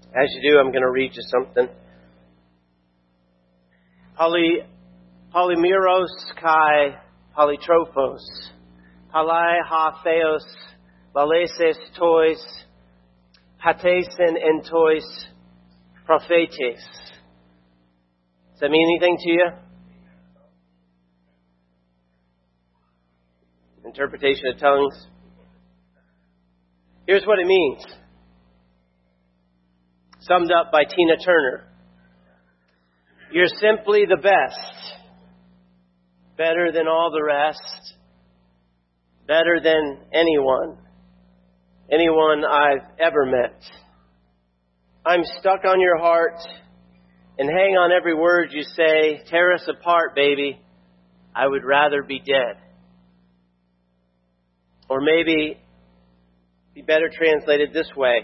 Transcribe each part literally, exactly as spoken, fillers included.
As you do, I'm going to read you something. Poly, polymeros kai polytrophos, palai ha theos, laleses tois, patesen en tois, prophetes. Does that mean anything to you? Interpretation of tongues. Here's what it means. Summed up by Tina Turner. You're simply the best. Better than all the rest. Better than anyone. Anyone I've ever met. I'm stuck on your heart and hang on every word you say. Tear us apart, baby. I would rather be dead. Or maybe be better translated this way.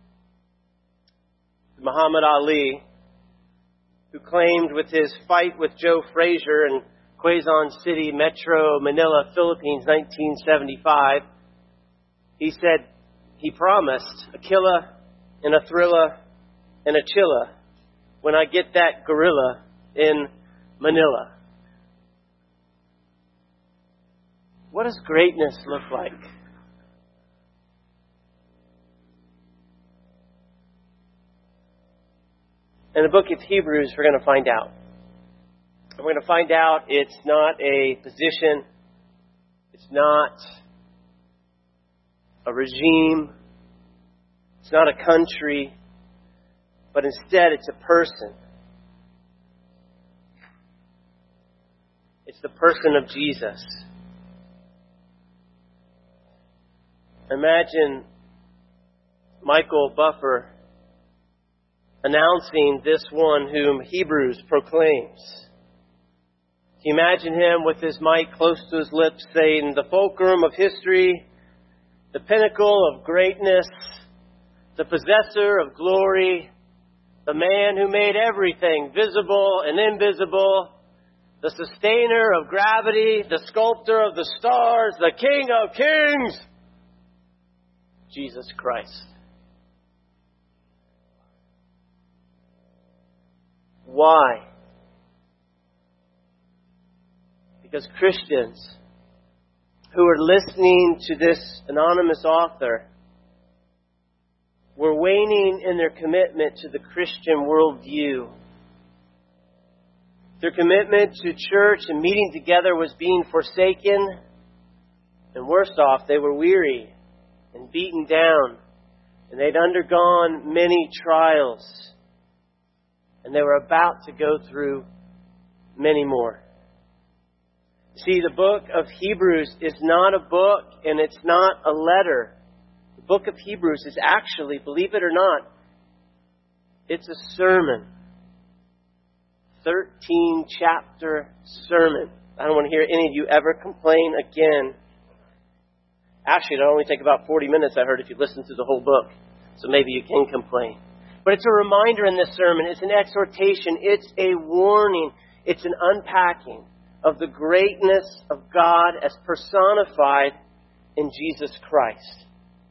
Muhammad Ali, who claimed with his fight with Joe Frazier in Quezon City, Metro Manila, Philippines, nineteen seventy-five, he said, he promised a killer and a thriller and a chiller when I get that gorilla in Manila. What does greatness look like? In the book of Hebrews, we're going to find out. We're going to find out it's not a position. It's not a regime. It's not a country. But instead, it's a person. It's the person of Jesus. Imagine Michael Buffer announcing this one whom Hebrews proclaims. Can you imagine him with his mic close to his lips saying, the fulcrum of history, the pinnacle of greatness, the possessor of glory, the man who made everything visible and invisible, the sustainer of gravity, the sculptor of the stars, the King of kings, Jesus Christ. Why? Because Christians who are listening to this anonymous author were waning in their commitment to the Christian worldview. Their commitment to church and meeting together was being forsaken. And worse off, they were weary and beaten down. And they'd undergone many trials. And they were about to go through many more. See, the book of Hebrews is not a book and it's not a letter. The book of Hebrews is actually, believe it or not, it's a sermon. thirteen chapter sermon. I don't want to hear any of you ever complain again. Actually, it'll only take about forty minutes, I heard, if you listen to the whole book. So maybe you can complain. But it's a reminder in this sermon. It's an exhortation. It's a warning. It's an unpacking of the greatness of God as personified in Jesus Christ.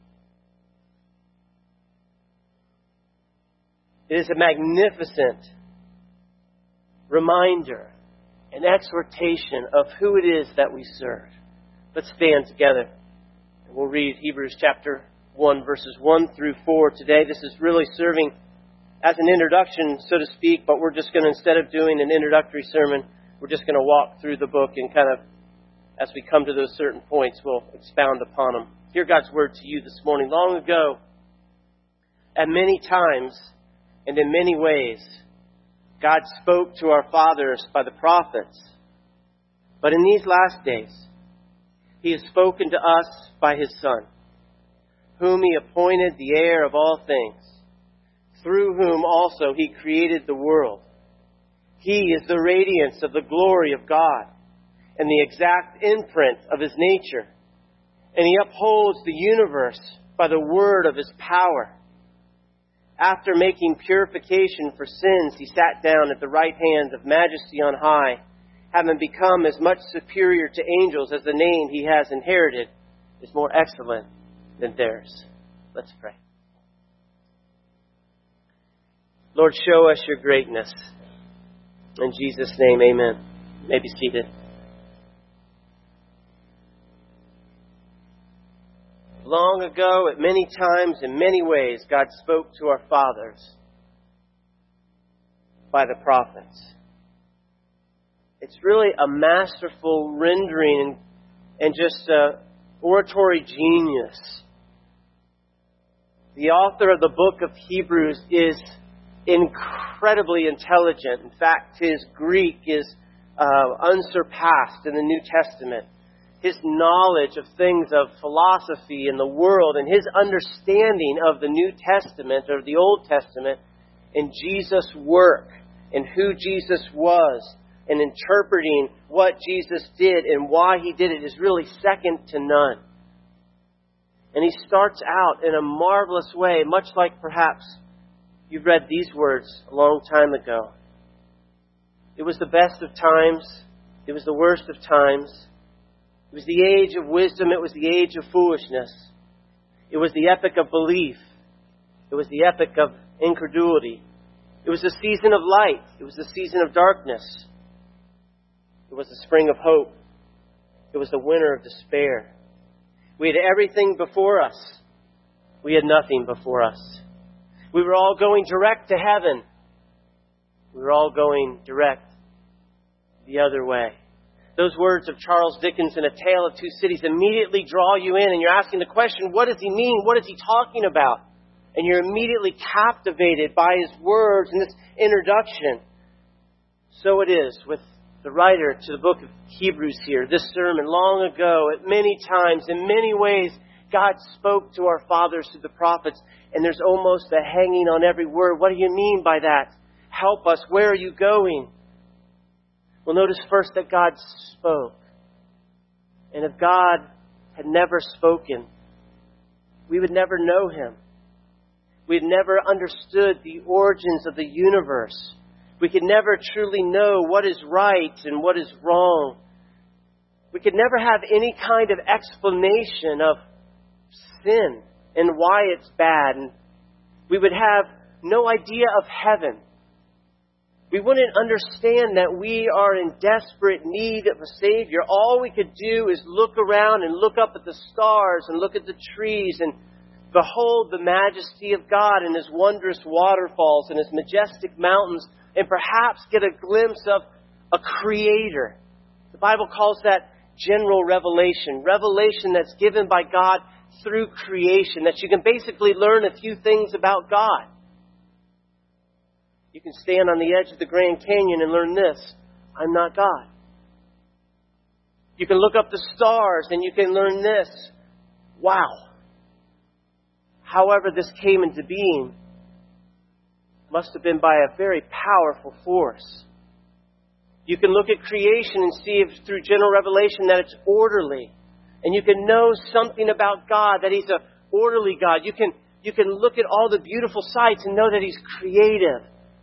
It is a magnificent reminder, an exhortation of who it is that we serve. Let's stand together and we'll read Hebrews chapter one, verses one through four today. This is really serving as an introduction, so to speak, but we're just going to, instead of doing an introductory sermon, we're just going to walk through the book and kind of, as we come to those certain points, we'll expound upon them. Hear God's word to you this morning. Long ago, at many times and in many ways, God spoke to our fathers by the prophets. But in these last days, He has spoken to us by His Son, whom He appointed the heir of all things, through whom also He created the world. He is the radiance of the glory of God and the exact imprint of His nature. And He upholds the universe by the word of His power. After making purification for sins, He sat down at the right hand of Majesty on high, having become as much superior to angels as the name He has inherited is more excellent than theirs. Let's pray. Lord, show us your greatness. In Jesus' name, amen. You may be seated. Long ago, at many times, in many ways, God spoke to our fathers by the prophets. It's really a masterful rendering and just uh, oratory genius. The author of the book of Hebrews is incredibly intelligent. In fact, his Greek is uh, unsurpassed in the New Testament. His knowledge of things of philosophy and the world and his understanding of the New Testament or the Old Testament and Jesus' work and who Jesus was and interpreting what Jesus did and why he did it is really second to none. And he starts out in a marvelous way, much like perhaps you've read these words a long time ago. It was the best of times. It was the worst of times. It was the age of wisdom. It was the age of foolishness. It was the epoch of belief. It was the epoch of incredulity. It was the season of light. It was the season of darkness. It was the spring of hope. It was the winter of despair. We had everything before us. We had nothing before us. We were all going direct to heaven. We were all going direct the other way. Those words of Charles Dickens in A Tale of Two Cities immediately draw you in, and you're asking the question, what does he mean? What is he talking about? And you're immediately captivated by his words in this introduction. So it is with the writer to the book of Hebrews here. This sermon, long ago, at many times, in many ways, God spoke to our fathers through the prophets, and there's almost a hanging on every word. What do you mean by that? Help us. Where are you going? Well, notice first that God spoke. And if God had never spoken, we would never know Him. We'd never understood the origins of the universe. We could never truly know what is right and what is wrong. We could never have any kind of explanation of sin and why it's bad. And we would have no idea of heaven. We wouldn't understand that we are in desperate need of a Savior. All we could do is look around and look up at the stars and look at the trees and behold the majesty of God and His wondrous waterfalls and His majestic mountains and perhaps get a glimpse of a Creator. The Bible calls that general revelation. Revelation that's given by God through creation. That you can basically learn a few things about God. You can stand on the edge of the Grand Canyon and learn this: I'm not God. You can look up the stars and you can learn this: wow. However this came into being must have been by a very powerful force. You can look at creation and see if, through general revelation, that it's orderly. And you can know something about God, that He's an orderly God. You can, you can look at all the beautiful sights and know that He's creative.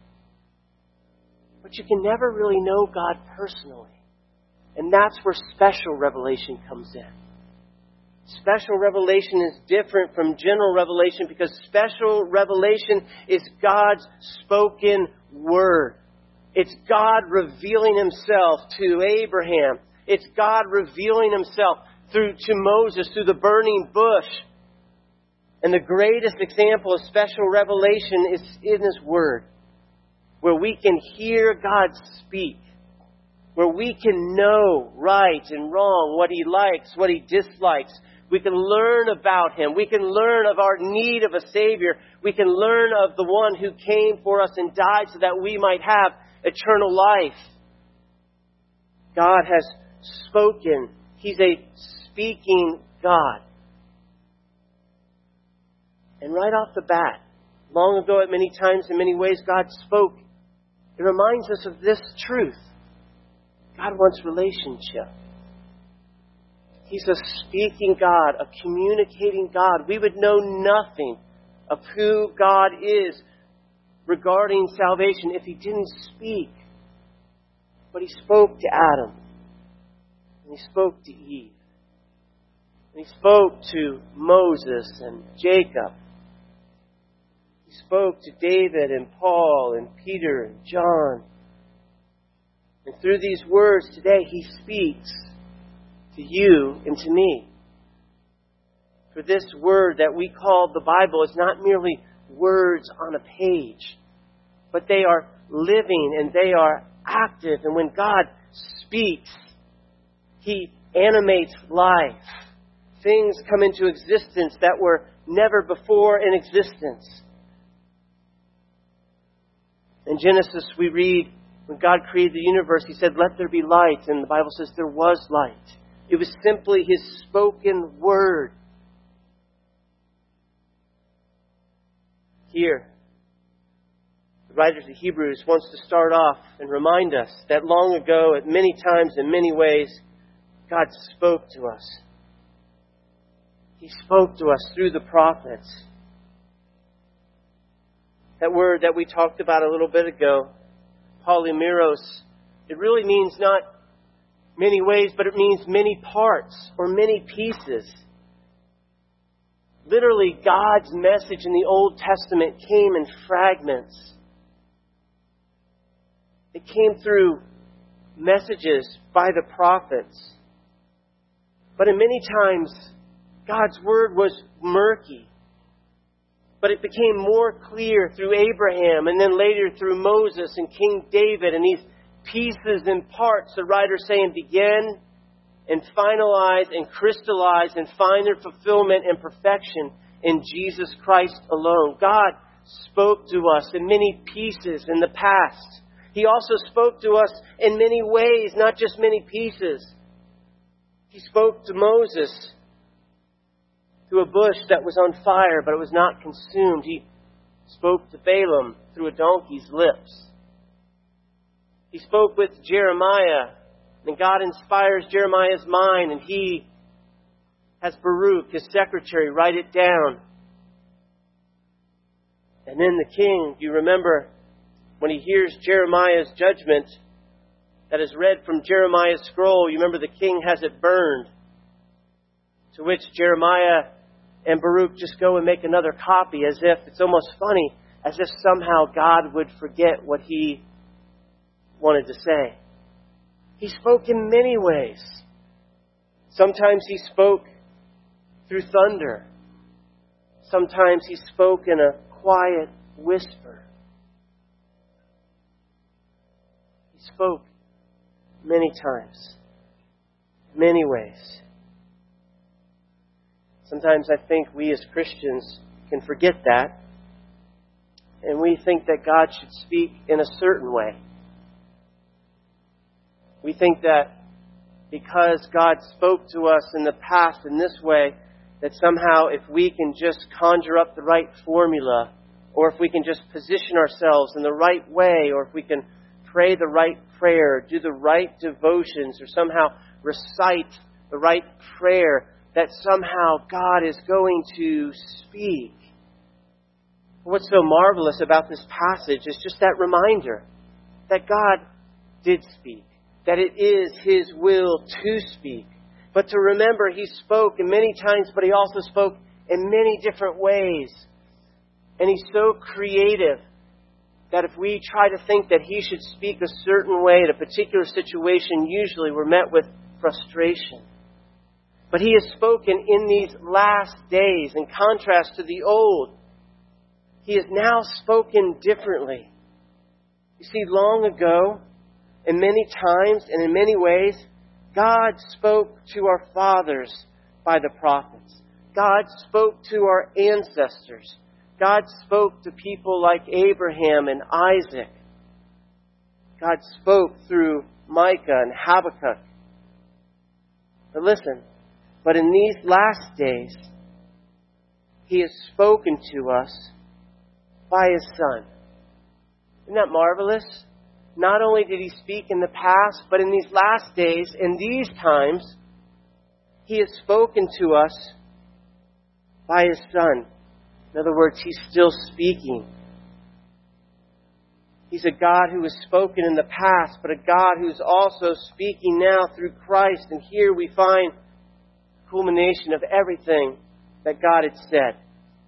But you can never really know God personally. And that's where special revelation comes in. Special revelation is different from general revelation because special revelation is God's spoken word. It's God revealing Himself to Abraham. It's God revealing Himself through to Moses through the burning bush. And the greatest example of special revelation is in His Word, where we can hear God speak, where we can know right and wrong, what He likes, what He dislikes. We can learn about Him. We can learn of our need of a Savior. We can learn of the one who came for us and died so that we might have eternal life. God has spoken. He's a speaking God. And right off the bat, long ago at many times in many ways, God spoke. It reminds us of this truth. God wants relationship. He's a speaking God, a communicating God. We would know nothing of who God is regarding salvation if He didn't speak. But He spoke to Adam. And He spoke to Eve. And He spoke to Moses and Jacob. He He spoke to David and Paul and Peter and John. And through these words today, He speaks to you and to me. For this word that we call the Bible is not merely words on a page, but they are living and they are active. And when God speaks, He animates life. Things come into existence that were never before in existence. In Genesis, we read, when God created the universe, He said, "Let there be light." And the Bible says there was light. It was simply His spoken word. Here, the writer of the Hebrews wants to start off and remind us that long ago, at many times, in many ways, God spoke to us. He spoke to us through the prophets. That word that we talked about a little bit ago, polymeros, it really means not many ways, but it means many parts or many pieces. Literally, God's message in the Old Testament came in fragments. It came through messages by the prophets. But in many times, God's word was murky. But it became more clear through Abraham and then later through Moses and King David. And these pieces and parts, the writer's saying, begin and finalize and crystallize and find their fulfillment and perfection in Jesus Christ alone. God spoke to us in many pieces in the past. He also spoke to us in many ways, not just many pieces. He spoke to Moses through a bush that was on fire, but it was not consumed. He spoke to Balaam through a donkey's lips. He spoke with Jeremiah, and God inspires Jeremiah's mind, and he has Baruch, his secretary, write it down. And then the king, you remember, when he hears Jeremiah's judgment that is read from Jeremiah's scroll, you remember the king has it burned. To which Jeremiah and Baruch just go and make another copy, as if, it's almost funny, as if somehow God would forget what he wanted to say. He spoke in many ways. Sometimes He spoke through thunder. Sometimes He spoke in a quiet whisper. He spoke many times, many ways. Sometimes I think we as Christians can forget that, and we think that God should speak in a certain way. We think that because God spoke to us in the past in this way, that somehow if we can just conjure up the right formula, or if we can just position ourselves in the right way, or if we can pray the right prayer, do the right devotions, or somehow recite the right prayer, that somehow God is going to speak. What's so marvelous about this passage is just that reminder that God did speak, that it is His will to speak. But to remember, He spoke in many times, but He also spoke in many different ways. And He's so creative that if we try to think that He should speak a certain way in a particular situation, usually we're met with frustration. But He has spoken in these last days, in contrast to the old. He has now spoken differently. You see, long ago, and many times and in many ways, God spoke to our fathers by the prophets. God spoke to our ancestors. God spoke to people like Abraham and Isaac. God spoke through Micah and Habakkuk. But listen, but in these last days, He has spoken to us by His Son. Isn't that marvelous? Not only did He speak in the past, but in these last days, in these times, He has spoken to us by His Son. In other words, He's still speaking. He's a God who has spoken in the past, but a God who's also speaking now through Christ. And here we find the culmination of everything that God had said.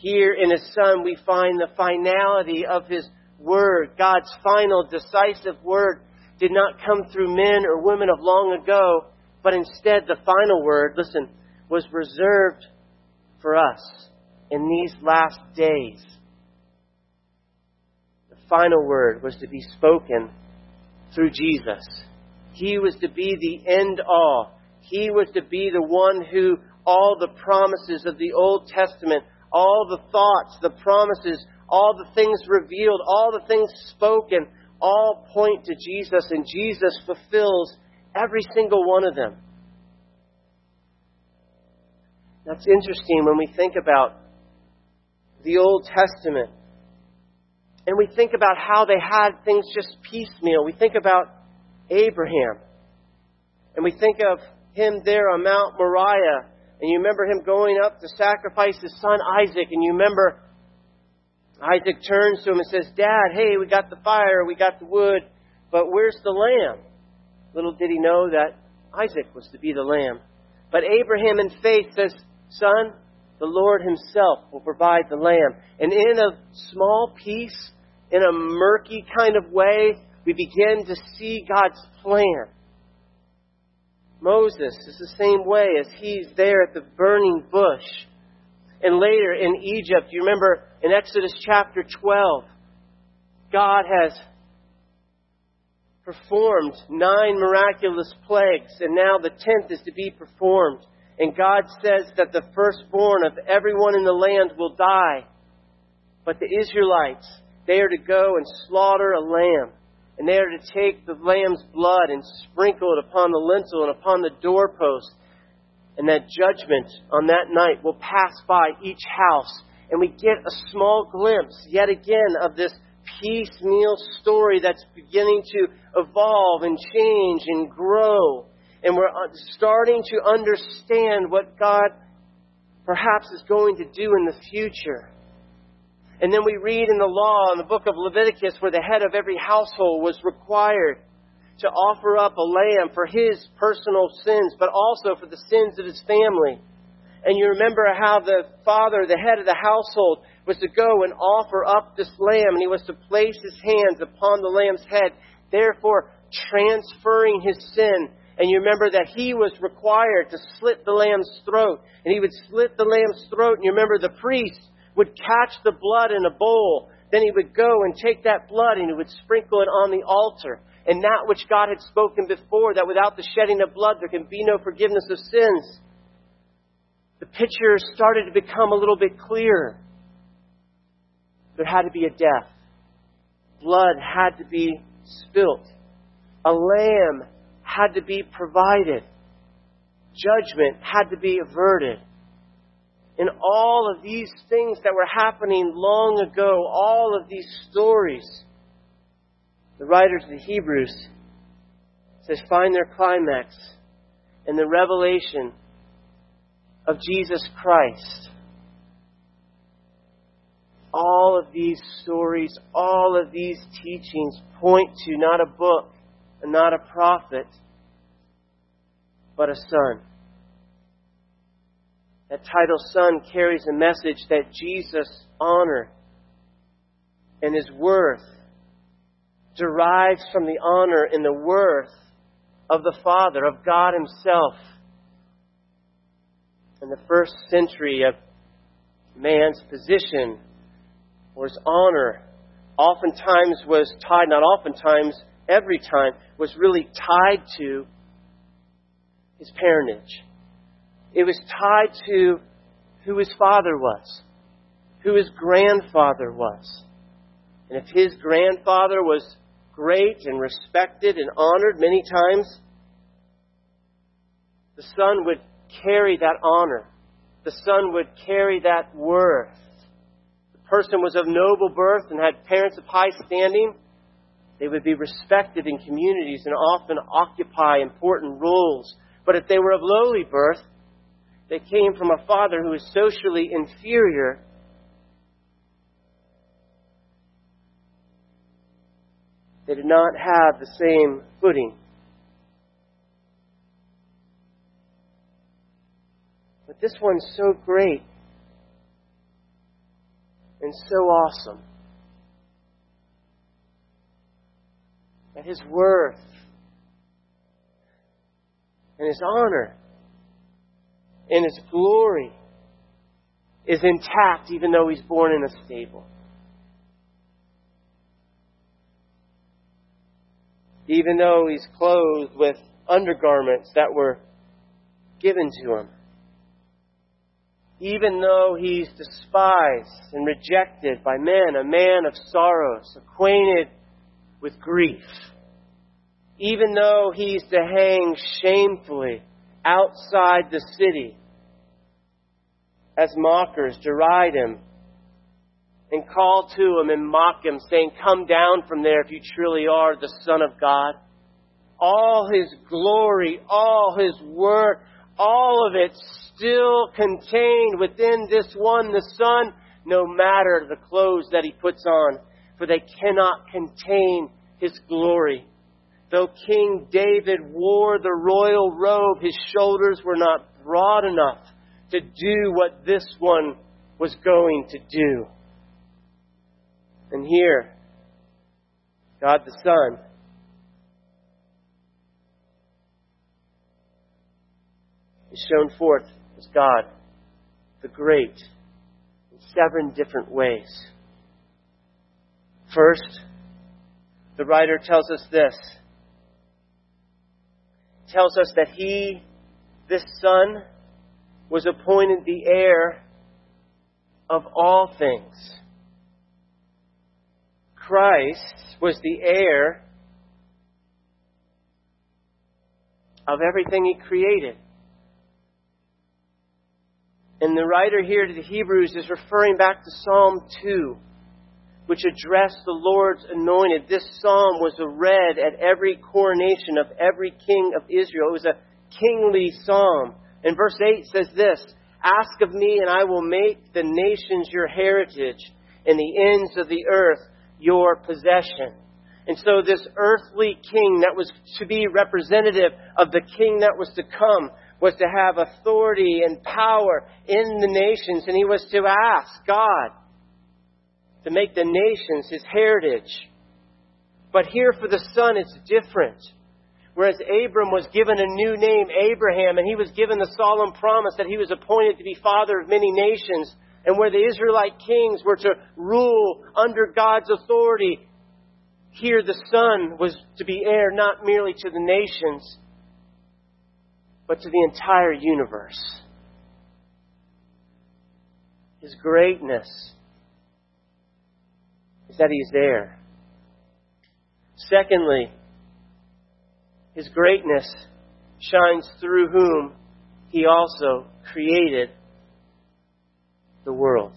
Here in His Son we find the finality of His Word. God's final decisive word did not come through men or women of long ago, but instead the final word, listen, was reserved for us in these last days. The final word was to be spoken through Jesus. He was to be the end all. He was to be the one who all the promises of the Old Testament, all the thoughts, the promises, all the things revealed, all the things spoken, all point to Jesus, and Jesus fulfills every single one of them. That's interesting when we think about the Old Testament. And we think about how they had things just piecemeal. We think about Abraham. And we think of him there on Mount Moriah. And you remember him going up to sacrifice his son Isaac. And you remember Isaac turns to him and says, Dad, hey, we got the fire, we got the wood, but where's the lamb? Little did he know that Isaac was to be the lamb. But Abraham in faith says, Son, the Lord Himself will provide the lamb. And in a small piece, in a murky kind of way, we begin to see God's plan. Moses is the same way as he's there at the burning bush. And later in Egypt, you remember in Exodus chapter twelve, God has performed nine miraculous plagues, and now the tenth is to be performed. And God says that the firstborn of everyone in the land will die. But the Israelites, they are to go and slaughter a lamb. And they are to take the lamb's blood and sprinkle it upon the lintel and upon the doorpost. And that judgment on that night will pass by each house. And we get a small glimpse yet again of this piecemeal story that's beginning to evolve and change and grow. And we're starting to understand what God perhaps is going to do in the future. And then we read in the law, in the book of Leviticus, where the head of every household was required to offer up a lamb for his personal sins, but also for the sins of his family. And you remember how the father, the head of the household, was to go and offer up this lamb, and he was to place his hands upon the lamb's head, therefore transferring his sin. And you remember that he was required to slit the lamb's throat. And he would slit the lamb's throat. And you remember the priest would catch the blood in a bowl. Then he would go and take that blood and he would sprinkle it on the altar. And that which God had spoken before, that without the shedding of blood there can be no forgiveness of sins. The picture started to become a little bit clearer. There had to be a death. Blood had to be spilt. A lamb had to be provided. Judgment had to be averted. And all of these things that were happening long ago, all of these stories, the writers of the Hebrews says find their climax in the revelation of Jesus Christ. All of these stories, all of these teachings point to not a book and not a prophet, but a son. That title, Son, carries a message that Jesus' honor and His worth derives from the honor and the worth of the Father, of God Himself. In the first century, of man's position or his honor oftentimes was tied, not oftentimes, every time, was really tied to his parentage. It was tied to who his father was, who his grandfather was. And if his grandfather was great and respected and honored many times, the son would carry that honor. The son would carry that worth. The person was of noble birth and had parents of high standing. They would be respected in communities and often occupy important roles. But if they were of lowly birth, they came from a father who was socially inferior, they did not have the same footing. But this one's so great and so awesome that His worth and His honor and His glory is intact even though He's born in a stable. Even though He's clothed with undergarments that were given to Him. Even though He's despised and rejected by men, a man of sorrows, acquainted with grief. Even though He's to hang shamefully outside the city as mockers deride Him and call to Him and mock Him, saying, "Come down from there if you truly are the Son of God." All His glory, all His work, all of it still contained within this one, the Son, no matter the clothes that He puts on, for they cannot contain His glory. Though King David wore the royal robe, His shoulders were not broad enough to do what this one was going to do. And here, God the Son is shown forth as God, the great, in seven different ways. First, the writer tells us this. He tells us that He, this Son, was appointed the heir of all things. Christ was the heir of everything He created. And the writer here to the Hebrews is referring back to Psalm two, which addressed the Lord's anointed. This psalm was read at every coronation of every king of Israel. It was a kingly psalm. And verse eight says this, "Ask of me, and I will make the nations your heritage, and the ends of the earth your possession." And so this earthly king that was to be representative of the king that was to come was to have authority and power in the nations. And he was to ask God to make the nations His heritage. But here for the Son, it's different. Whereas Abram was given a new name, Abraham, and he was given the solemn promise that he was appointed to be father of many nations. And where the Israelite kings were to rule under God's authority, here the Son was to be heir not merely to the nations, but to the entire universe. His greatness is that He is there. Secondly, His greatness shines through whom He also created the world.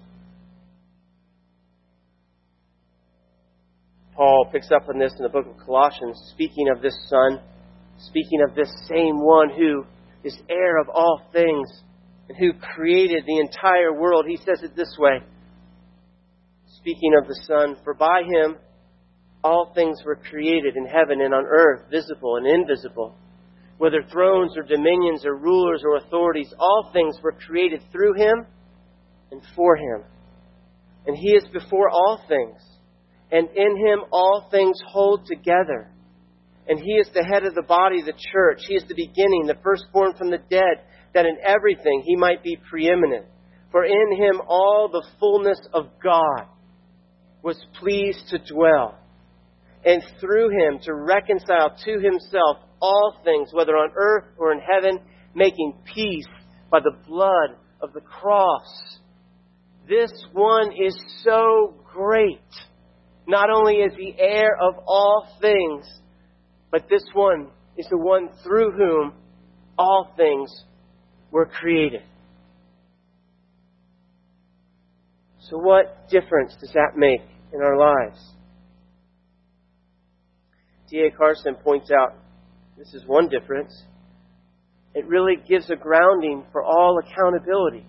Paul picks up on this in the book of Colossians, speaking of this Son, speaking of this same one who is heir of all things and who created the entire world. He says it this way, speaking of the Son, "For by Him all things were created in heaven and on earth, visible and invisible. Whether thrones or dominions or rulers or authorities, all things were created through Him and for Him. And He is before all things, and in Him all things hold together. And He is the head of the body, the church. He is the beginning, the firstborn from the dead, that in everything He might be preeminent. For in Him all the fullness of God was pleased to dwell, and through Him to reconcile to Himself all things, whether on earth or in heaven, making peace by the blood of the cross." This one is so great. Not only is He heir of all things, but this one is the one through whom all things were created. So what difference does that make in our lives? D A Carson points out, this is one difference. It really gives a grounding for all accountability.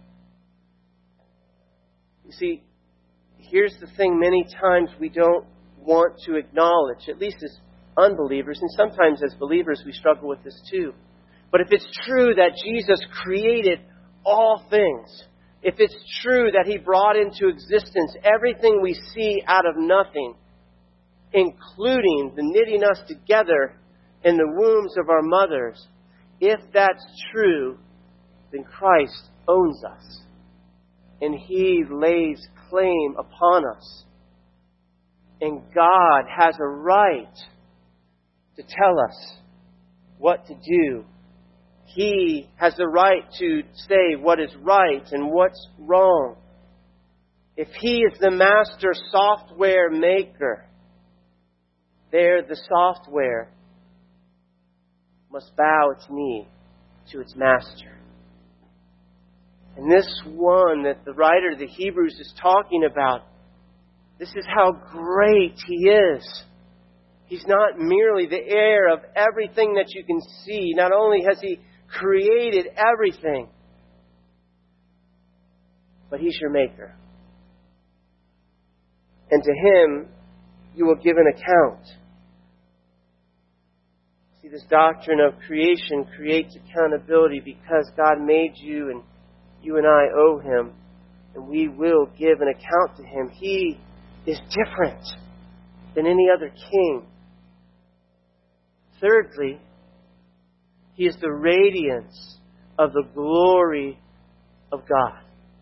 You see, here's the thing many times we don't want to acknowledge, at least as unbelievers, and sometimes as believers we struggle with this too. But if it's true that Jesus created all things, if it's true that He brought into existence everything we see out of nothing, including the knitting us together in the wombs of our mothers, if that's true, then Christ owns us. And He lays claim upon us. And God has a right to tell us what to do. He has the right to say what is right and what's wrong. If He is the master software maker, there the software must bow its knee to its master. And this one that the writer of the Hebrews is talking about, this is how great He is. He's not merely the heir of everything that you can see. Not only has He created everything, but He's your maker. And to Him you will give an account. See, this doctrine of creation creates accountability because God made you and you and I owe Him. And we will give an account to Him. He is different than any other king. Thirdly, He is the radiance of the glory of God.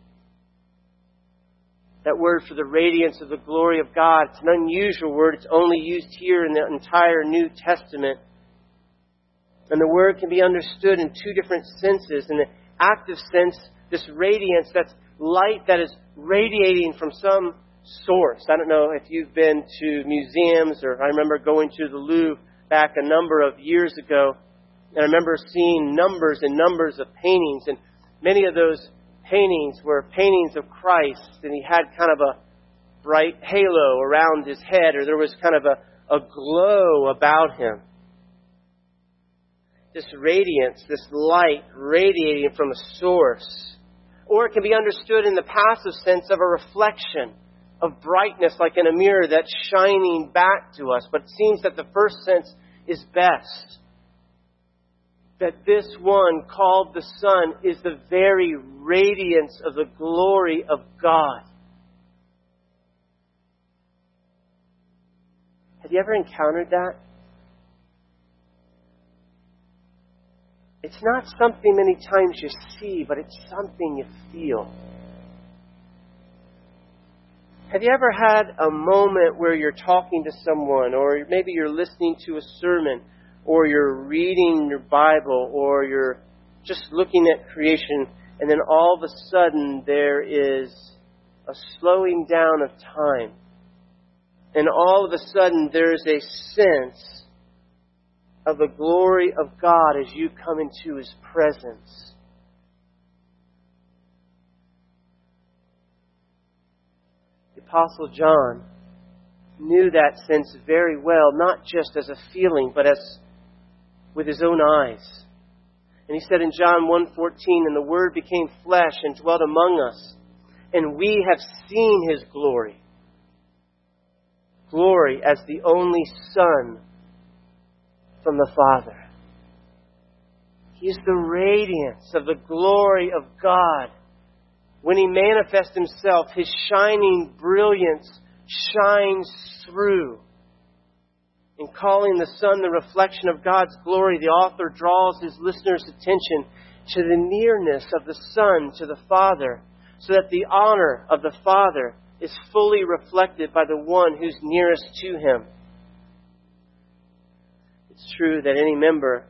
That word for the radiance of the glory of God, it's an unusual word. It's only used here in the entire New Testament. And the word can be understood in two different senses. In the active sense, this radiance, that's light that is radiating from some source. I don't know if you've been to museums, or I remember going to the Louvre back a number of years ago. And I remember seeing numbers and numbers of paintings. And many of those paintings were paintings of Christ. And He had kind of a bright halo around His head, or there was kind of a, a glow about Him. This radiance, this light radiating from a source. Or it can be understood in the passive sense of a reflection of brightness like in a mirror that's shining back to us. But it seems that the first sense is best. That this one called the Son is the very radiance of the glory of God. Have you ever encountered that? It's not something many times you see, but it's something you feel. Have you ever had a moment where you're talking to someone, or maybe you're listening to a sermon, or you're reading your Bible, or you're just looking at creation, and then all of a sudden there is a slowing down of time. And all of a sudden there's a sense of the glory of God as you come into His presence. The Apostle John knew that sense very well, not just as a feeling, but as with his own eyes. And he said in John one fourteen, "And the Word became flesh and dwelt among us, and we have seen His glory. Glory as the only Son from the Father." He is the radiance of the glory of God. When He manifests Himself, His shining brilliance shines through. In calling the Son the reflection of God's glory, the author draws his listener's attention to the nearness of the Son to the Father, so that the honor of the Father is fully reflected by the one who's nearest to Him. It's true that any member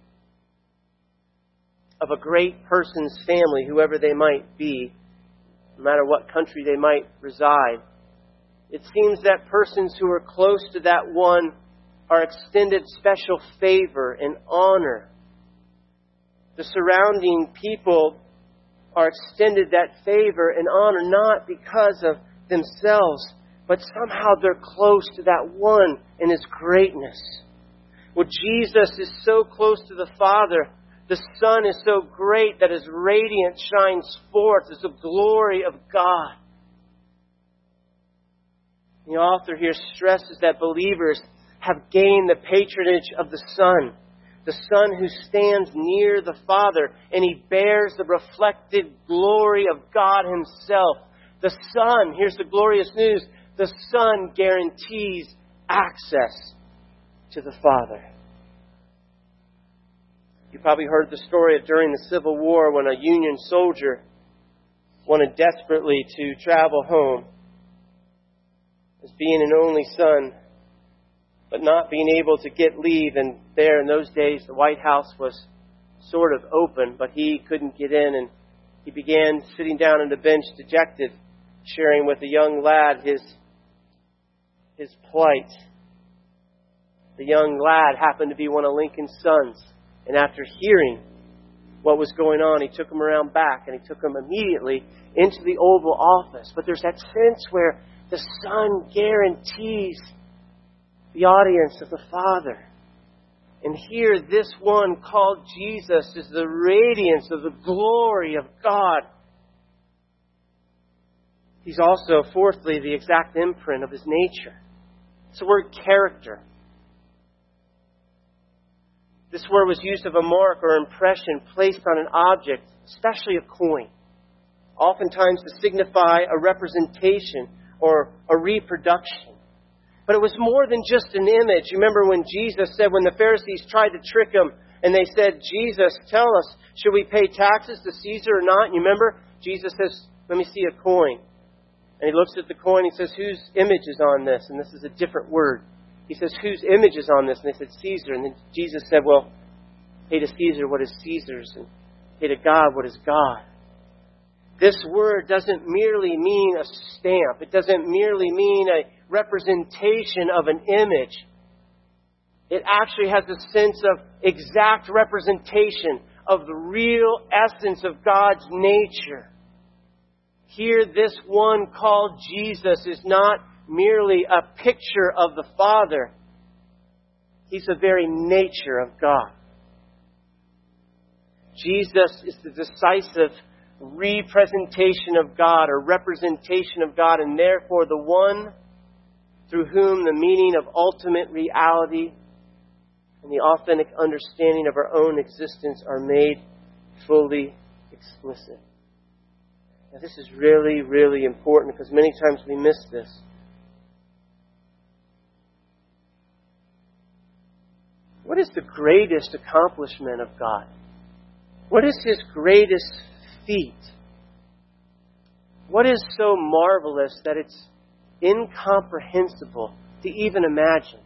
of a great person's family, whoever they might be, no matter what country they might reside, it seems that persons who are close to that one are extended special favor and honor. The surrounding people are extended that favor and honor not because of themselves, but somehow they're close to that one in His greatness. Well, Jesus is so close to the Father. The Son is so great that His radiance shines forth as the glory of God. The author here stresses that believers have gained the patronage of the Son. the Son who stands near the Father, and He bears the reflected glory of God Himself. The Son, here's the glorious news, the Son guarantees access to the Father. You probably heard the story of during the Civil War when a Union soldier wanted desperately to travel home as being an only son, but not being able to get leave. And there in those days, the White House was sort of open, but he couldn't get in. And he began sitting down on the bench, dejected, sharing with a young lad his, his plight. The young lad happened to be one of Lincoln's sons. And after hearing what was going on, he took him around back and he took him immediately into the Oval Office. But there's that sense where the Son guarantees the audience of the Father. And here, this one called Jesus is the radiance of the glory of God. He's also, fourthly, the exact imprint of His nature. It's the word character. This word was used of a mark or impression placed on an object, especially a coin, oftentimes to signify a representation or a reproduction. But it was more than just an image. You remember when Jesus said, when the Pharisees tried to trick Him, and they said, Jesus, tell us, should we pay taxes to Caesar or not? And you remember, Jesus says, let me see a coin. And He looks at the coin, He says, whose image is on this? And this is a different word. He says, whose image is on this? And they said, Caesar. And then Jesus said, well, pay to Caesar what is Caesar's, and pay to God what is God. This word doesn't merely mean a stamp. It doesn't merely mean a representation of an image. It actually has a sense of exact representation of the real essence of God's nature. Here, this one called Jesus is not merely a picture of the Father. He's the very nature of God. Jesus is the decisive representation of God or representation of God, and therefore the one through whom the meaning of ultimate reality and the authentic understanding of our own existence are made fully explicit. Now, this is really, really important because many times we miss this. What is the greatest accomplishment of God? What is His greatest feat? What is so marvelous that it's incomprehensible to even imagine?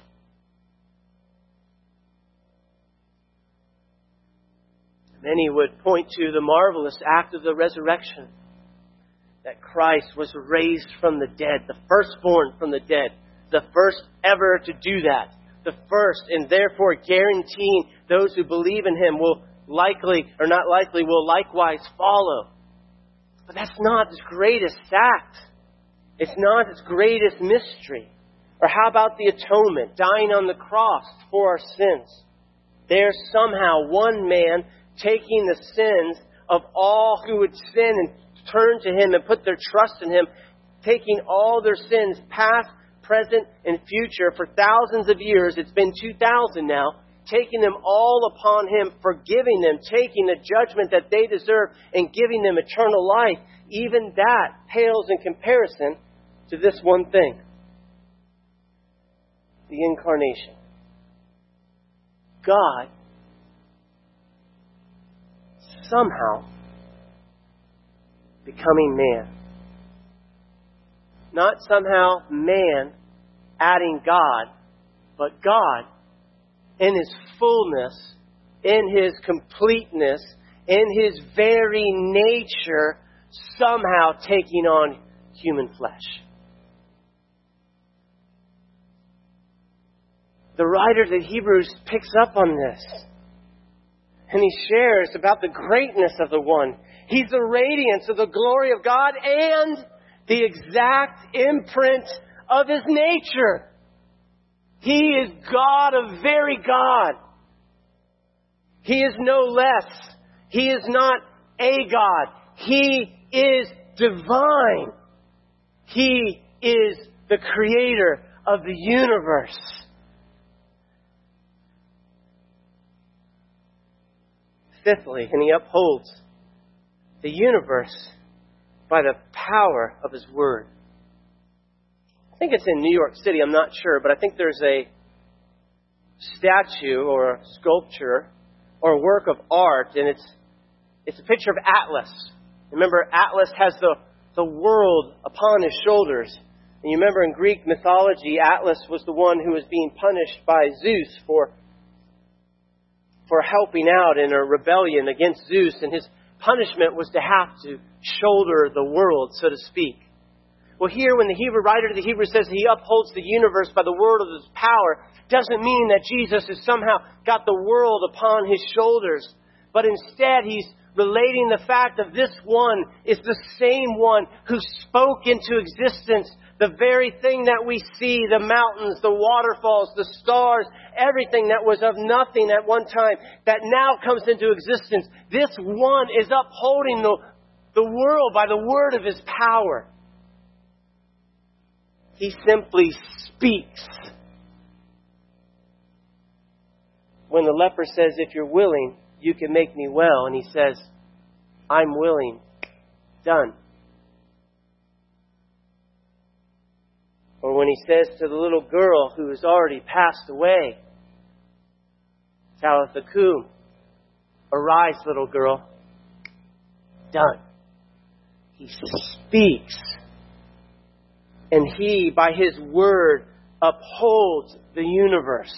Many would point to the marvelous act of the resurrection, that Christ was raised from the dead, the firstborn from the dead, the first ever to do that, the first, and therefore guaranteeing those who believe in Him will likely, or not likely, will likewise follow. But that's not His greatest act. It's not His greatest mystery. Or how about the atonement, dying on the cross for our sins? There's somehow one man taking the sins of all who would sin and turn to Him and put their trust in Him, taking all their sins, past, present, and future, for thousands of years. It's been two thousand now. Taking them all upon Him, forgiving them, taking the judgment that they deserve, and giving them eternal life. Even that pales in comparison to this one thing: the incarnation. God somehow becoming man. Not somehow man adding God, but God in His fullness, in His completeness, in His very nature, somehow taking on human flesh. The writer of Hebrews picks up on this. And he shares about the greatness of the one. He's the radiance of the glory of God and the exact imprint of His nature. He is God of very God. He is no less. He is not a God. He is divine. He is the creator of the universe. fifthly, and He upholds the universe by the power of His Word. I think it's in New York City, I'm not sure, but I think there's a statue or a sculpture or a work of art, and it's it's a picture of Atlas. Remember, Atlas has the, the world upon his shoulders. And you remember in Greek mythology, Atlas was the one who was being punished by Zeus for, for helping out in a rebellion against Zeus, and his punishment was to have to shoulder the world, so to speak. Well, here when the Hebrew writer of the Hebrews says He upholds the universe by the word of His power, doesn't mean that Jesus has somehow got the world upon His shoulders. But instead, He's relating the fact of this one is the same one who spoke into existence the very thing that we see, the mountains, the waterfalls, the stars, everything that was of nothing at one time, that now comes into existence. This one is upholding the, the world by the word of His power. He simply speaks. When the leper says, if you're willing, you can make me well. And he says, I'm willing. Done. Or when he says to the little girl who has already passed away, Talitha Kum, arise, little girl. Done. He speaks. And He, by His word, upholds the universe.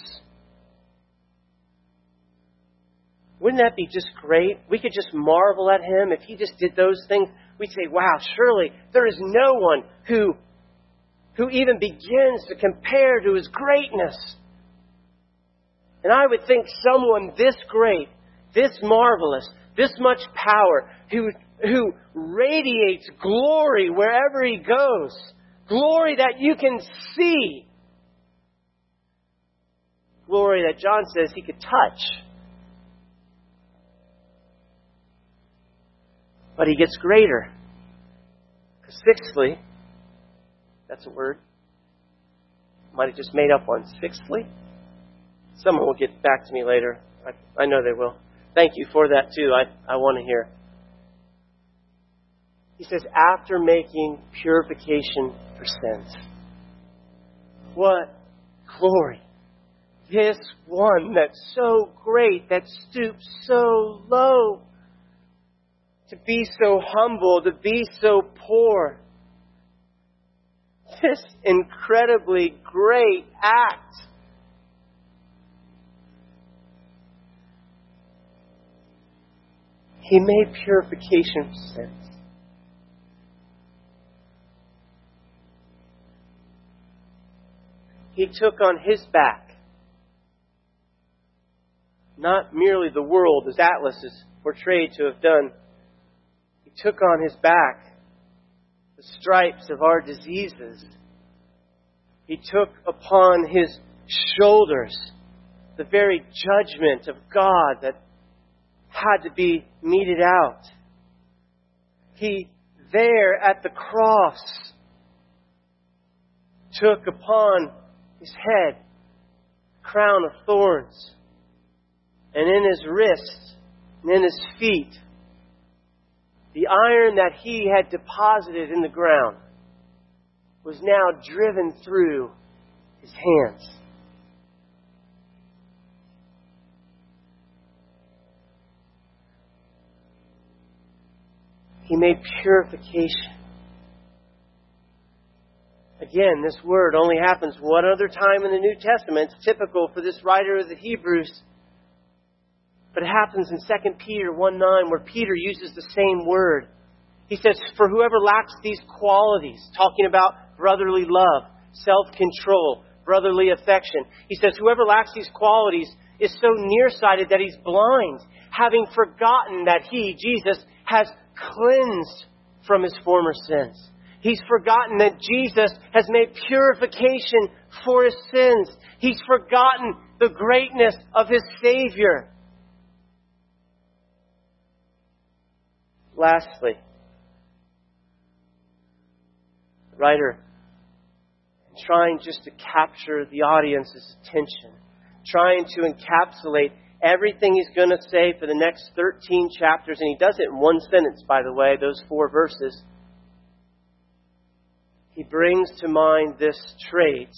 Wouldn't that be just great? We could just marvel at Him. If He just did those things, we'd say, wow, surely there is no one who, who even begins to compare to His greatness. And I would think someone this great, this marvelous, this much power, who, who radiates glory wherever He goes, glory that you can see, glory that John says He could touch. But He gets greater. Because sixthly, that's a word. Might have just made up one. Sixthly? Someone will get back to me later. I, I know they will. Thank you for that too. I, I want to hear. He says, after making purification for sins. What glory. This one that's so great, that stoops so low, to be so humble, to be so poor. This incredibly great act. He made purification for sins. He took on His back not merely the world as Atlas is portrayed to have done. He took on His back the stripes of our diseases. He took upon His shoulders the very judgment of God that had to be meted out. He, there at the cross, took upon His head a crown of thorns, and in His wrists and in His feet, the iron that He had deposited in the ground was now driven through His hands. He made purification. Again, this word only happens one other time in the New Testament. It's typical for this writer of the Hebrews. But it happens in Second Peter one nine, where Peter uses the same word. He says, for whoever lacks these qualities, talking about brotherly love, self-control, brotherly affection. He says, whoever lacks these qualities is so nearsighted that he's blind, having forgotten that He, Jesus, has cleansed from his former sins. He's forgotten that Jesus has made purification for his sins. He's forgotten the greatness of his Savior. Lastly, the writer, trying just to capture the audience's attention, trying to encapsulate everything He's going to say for the next thirteen chapters. And He does it in one sentence, by the way, those four verses. He brings to mind this trait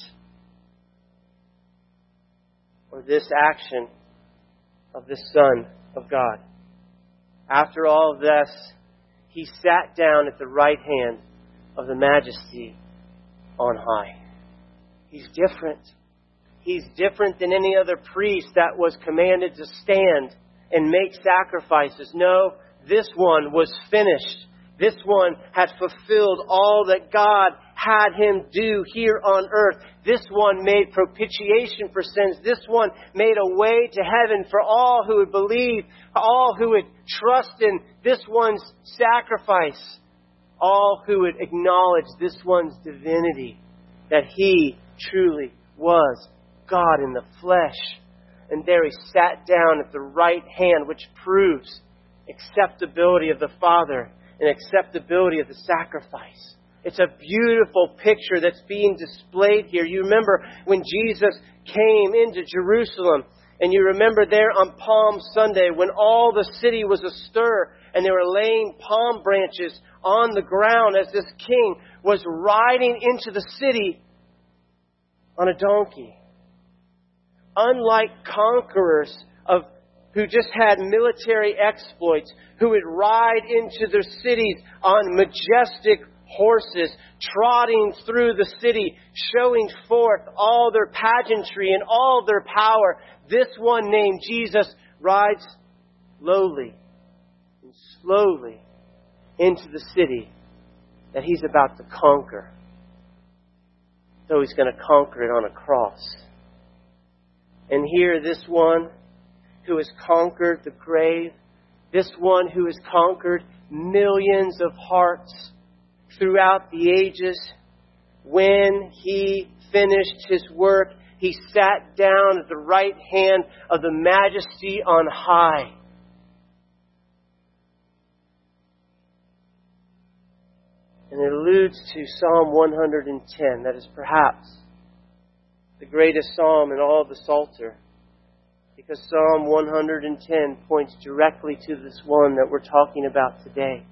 or this action of the Son of God. After all of this, He sat down at the right hand of the Majesty on high. He's different. He's different than any other priest that was commanded to stand and make sacrifices. No, this one was finished. This one had fulfilled all that God had Him do here on earth. This one made propitiation for sins. This one made a way to heaven for all who would believe, all who would trust in this one's sacrifice, all who would acknowledge this one's divinity, that He truly was God in the flesh. And there He sat down at the right hand, which proves acceptability of the Father and acceptability of the sacrifice. It's a beautiful picture that's being displayed here. You remember when Jesus came into Jerusalem, and you remember there on Palm Sunday when all the city was astir and they were laying palm branches on the ground as this king was riding into the city on a donkey. Unlike conquerors of who just had military exploits, who would ride into their cities on majestic horses, trotting through the city, showing forth all their pageantry and all their power, this one named Jesus rides lowly and slowly into the city that He's about to conquer. Though He's going to conquer it on a cross. And here, this one who has conquered the grave, this one who has conquered millions of hearts throughout the ages, when He finished His work, He sat down at the right hand of the Majesty on high. And it alludes to Psalm one hundred ten. That is perhaps the greatest psalm in all of the Psalter. Because Psalm one hundred ten points directly to this one that we're talking about today.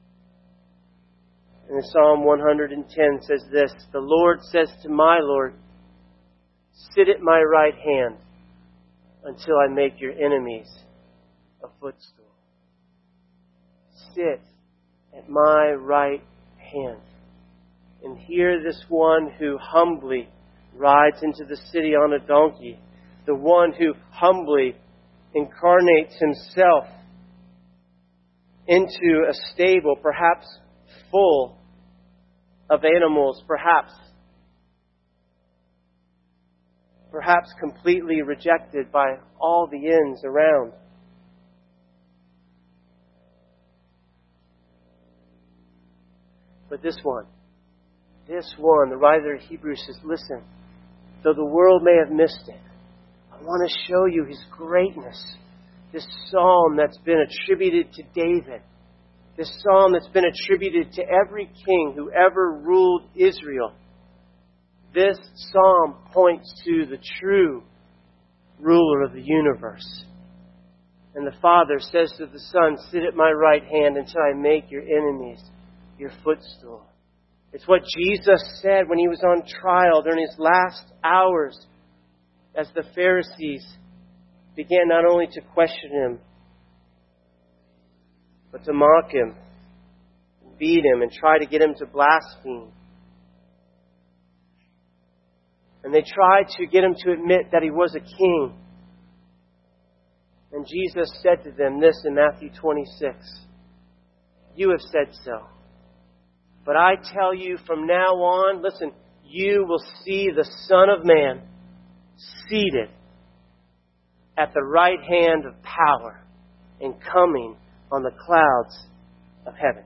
And Psalm one hundred ten says this, "The Lord says to my Lord, sit at my right hand until I make your enemies a footstool." Sit at my right hand. And here this one who humbly rides into the city on a donkey, the one who humbly incarnates Himself into a stable, perhaps full of animals, perhaps perhaps completely rejected by all the inns around. But this one, this one, the writer of Hebrews says, listen, though the world may have missed it, I want to show you His greatness. This psalm that's been attributed to David. This psalm that's been attributed to every king who ever ruled Israel. This psalm points to the true ruler of the universe. And the Father says to the Son, sit at my right hand until I make your enemies your footstool. It's what Jesus said when He was on trial during His last hours, as the Pharisees began not only to question Him, but to mock Him, beat Him, and try to get Him to blaspheme. And they tried to get Him to admit that He was a king. And Jesus said to them this in Matthew twenty-six, "You have said so. But I tell you from now on, listen, you will see the Son of Man seated at the right hand of power and coming on the clouds of heaven."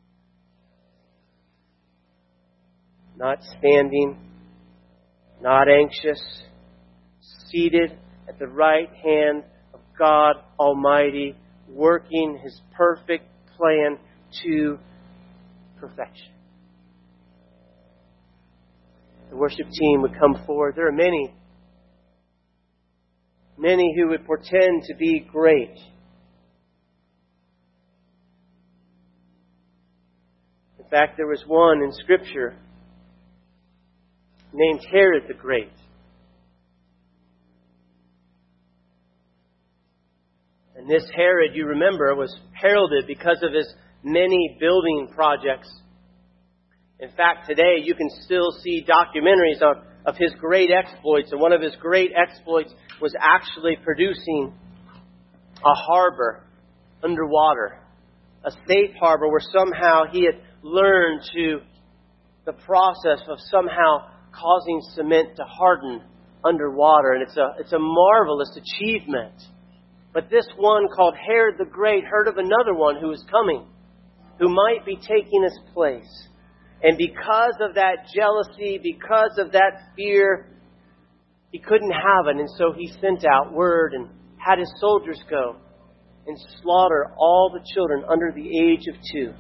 Not standing, not anxious, seated at the right hand of God Almighty, working His perfect plan to perfection. The worship team would come forward. There are many, many who would portend to be great. In fact, there was one in Scripture named Herod the Great. And this Herod, you remember, was heralded because of his many building projects. In fact, today you can still see documentaries of, of his great exploits. And one of his great exploits was actually producing a harbor underwater. A safe harbor where somehow he had learned to the process of somehow causing cement to harden underwater. And it's a, it's a marvelous achievement. But this one called Herod the Great heard of another one who was coming, who might be taking his place. And because of that jealousy, because of that fear, he couldn't have it. And so he sent out word and had his soldiers go and slaughter all the children under the age of two.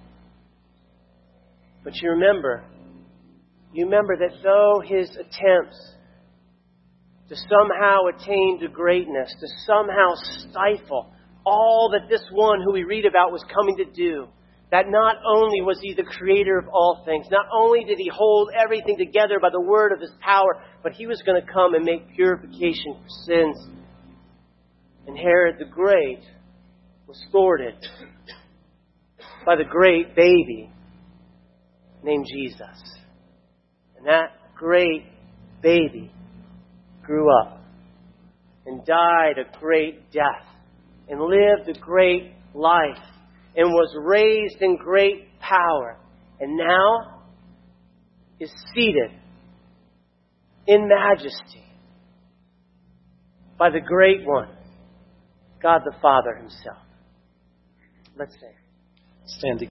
But you remember, you remember that though his attempts to somehow attain to greatness, to somehow stifle all that this one who we read about was coming to do, that not only was he the creator of all things, not only did he hold everything together by the word of his power, but he was going to come and make purification for sins. And Herod the Great was thwarted by the great baby named Jesus. And that great baby grew up and died a great death and lived a great life and was raised in great power, and now is seated in majesty by the great one, God the Father himself. Let's sing. Stand together.